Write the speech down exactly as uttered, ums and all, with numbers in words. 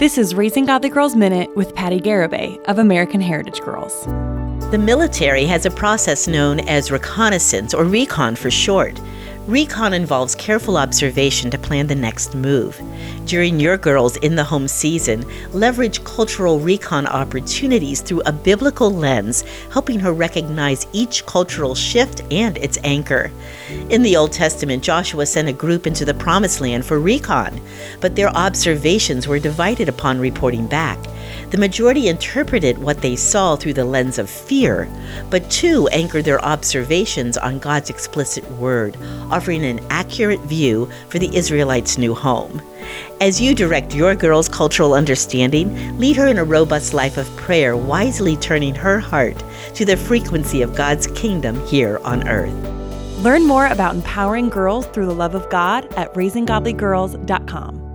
This is Raising Godly Girls Minute with Patty Garibay of American Heritage Girls. The military has a process known as reconnaissance, or recon for short. Recon involves careful observation to plan the next move. During your girls' in the home season, leverage cultural recon opportunities through a biblical lens, helping her recognize each cultural shift and its anchor. In the Old Testament, Joshua sent a group into the Promised Land for recon, but their observations were divided upon reporting back. The majority interpreted what they saw through the lens of fear, but two anchored their observations on God's explicit word, offering an accurate view for the Israelites' new home. As you direct your girl's cultural understanding, lead her in a robust life of prayer, wisely turning her heart to the frequency of God's kingdom here on earth. Learn more about empowering girls through the love of God at raising godly girls dot com.